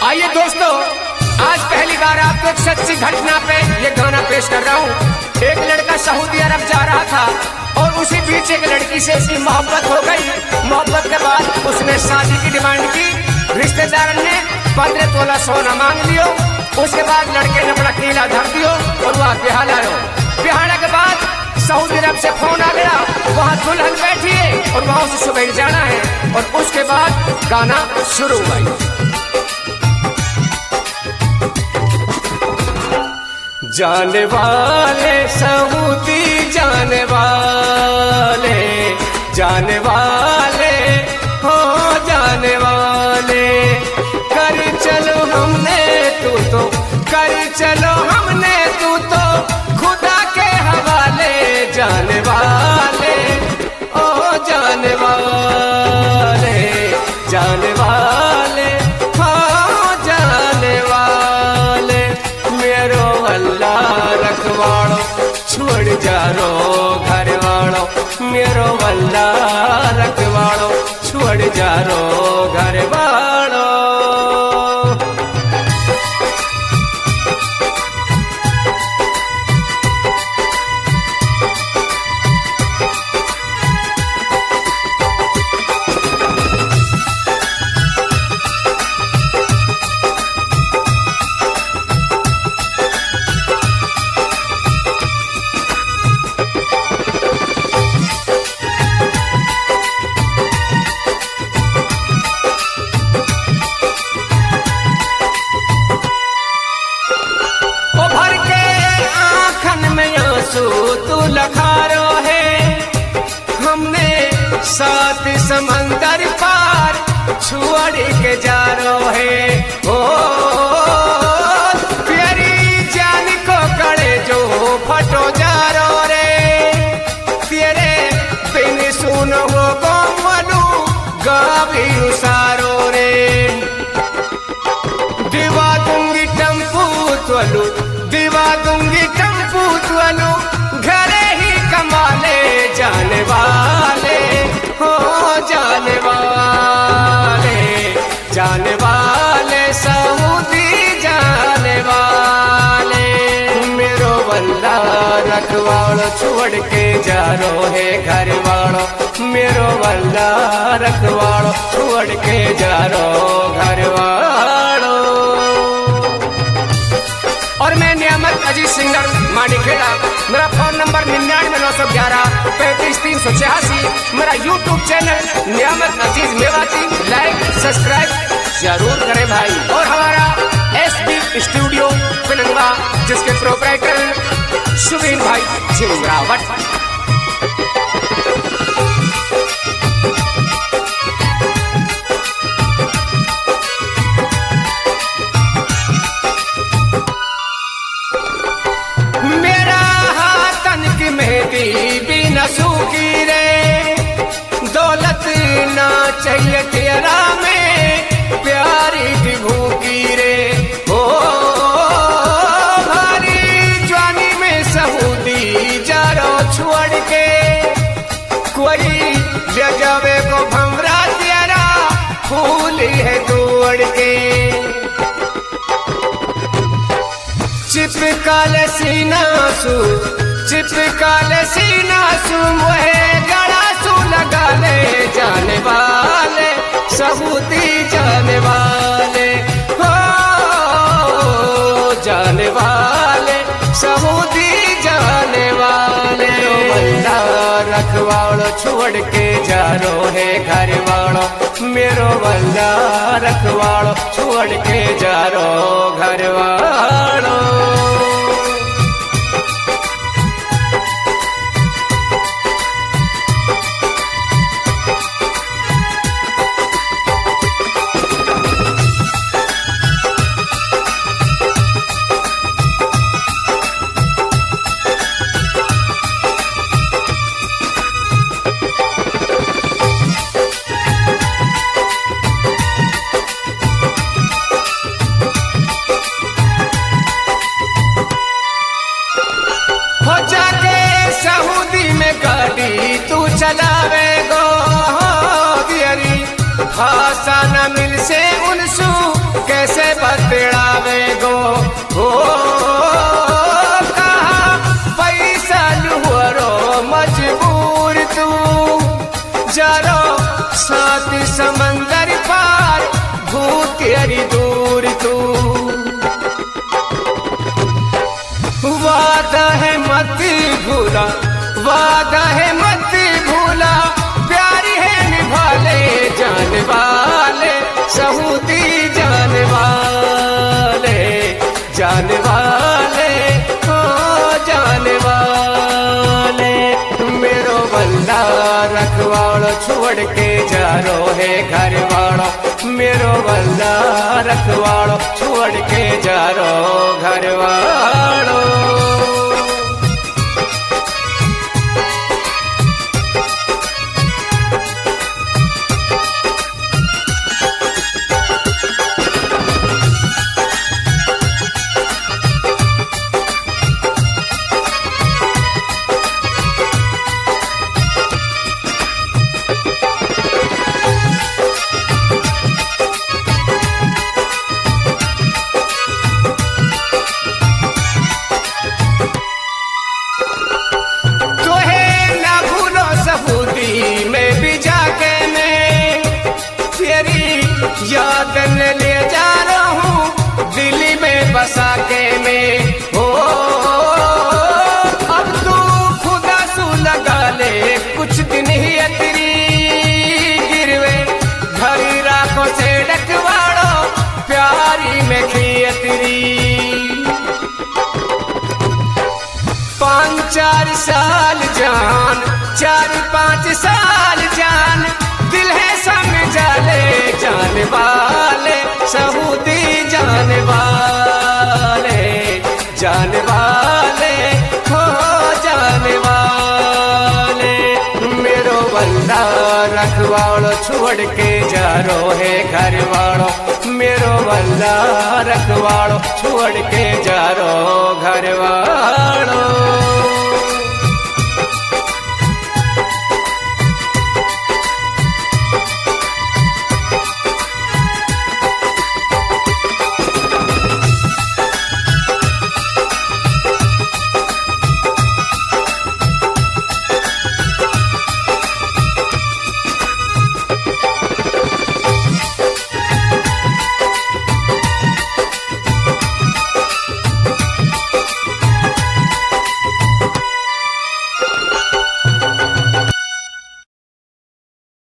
आइए दोस्तों, आज पहली बार आपको एक सच्ची घटना पे ये गाना पेश कर रहा हूँ। एक लड़का सऊदी अरब जा रहा था और उसी बीच एक लड़की से उसकी मोहब्बत हो गई। मोहब्बत के बाद उसने शादी की डिमांड की। रिश्तेदार ने 15 तोला सोना मांग लियो। उसके बाद लड़के ने अपना कीला धर दियो और वह बिहार आयो। बिहार के बाद सऊदी अरब से फोन आ गया, वहाँ दुल्हन बैठी है और वहाँ से सुबह जाना है। और उसके बाद गाना शुरू हुआ। जाने वाले सऊदी जाने वाले, जाने वाले हो जाने वाले, कर चलो हमने तू तो, कर चलो हमने तू तो खुदा के हवाले। जाने वाले ओ जाने वाले, जाने वाले हो जाने वाले, मेरो अल्लाह रखवाड़ो छोड़ जारो घर वाड़ो, मेरो अल्लाह रखवाड़ो छोड़ जारो घर वाड़ो। तू लखारो है हमने सात समंदर पार छोड़ के जा रो है। ओ प्यारी जान को कड़े जो फटो जा रो रे, तेरे बिन सुन हो गो मनु गावी उसारो रे। दिवा दूंगी टम्पू त्वलू, दिवा दूंगी टम्पू त्वलू, घरे ही कमाले। जाने वाले हो जाने वाले, जाने वाले सऊदी जाने वाले, मेरो वल्ला रखवाड़ो छोड़ के जा रो है घर वाड़ो, मेरो वल्ला रखवाड़ो छोड़ के जा रो घर वाड़ो। और मैं नियामत अजीज सिंगर माणिखेड़ा, मेरा फोन नंबर 99 911 35 386। मेरा YouTube channel Niyamat Aziz Mewati, like subscribe जरूर करें भाई। और हमारा SB स्टूडियो फिल्मवा, जिसके प्रोपराइटर सुबीन भाई झिंगरावट। सूखी रे दौलत ना चाहिए तेरा में, प्यारी की भूखी रे। हो भारी जवानी में सऊदी जारो छोड़ के, कोई ले जावे को भमरा तेरा फूल है दौड़ के। चिपकाल सीना सू, चिपकाल सीना सू मोहे गला सू लगा ले। जाने वाले सऊदी जाने वाले हो, जाने वाले सऊदी जाने वाले, अल्लाह रखवाड़ो छोड़ के जा रो है घर वाड़ो, मेरो अल्लाह रखवाड़ो छोड़ के जा रो घर वाड़ो। बतड़ावे गो हो कहा पैसा लुहरो मजबूर तू जरो सात समंदर पार भूख अरी दूर तू वादा है मत भूला वादा है मत भूला प्यारी है निभाले जान वाले सऊदी जान वाले हो जान वाले मेरो बल्ला रखवाड़ो छोड़ के जा रो है घर वाड़ो मेरो बल्ला रखवाड़ो छोड़ के जा रो घर वाड़ो यादन ले जा रहा हूँ दिल्ली में बसा के मैं हो अब तू खुदा सू लगा ले कुछ दिन ही अतरी गिरवे घरी राखों से डकवाड़ो प्यारी में खियतरी 5-4 साल जान 4-5 साल जान दिल है समझा ले जान वाले सऊदी जान वाले हो जान वाले मेरो बल्ला रखवाड़ो छोड़ के जा रो है घर वाड़ो मेरो बल्ला रखवाड़ो छोड़ के जा रो घर वाड़ो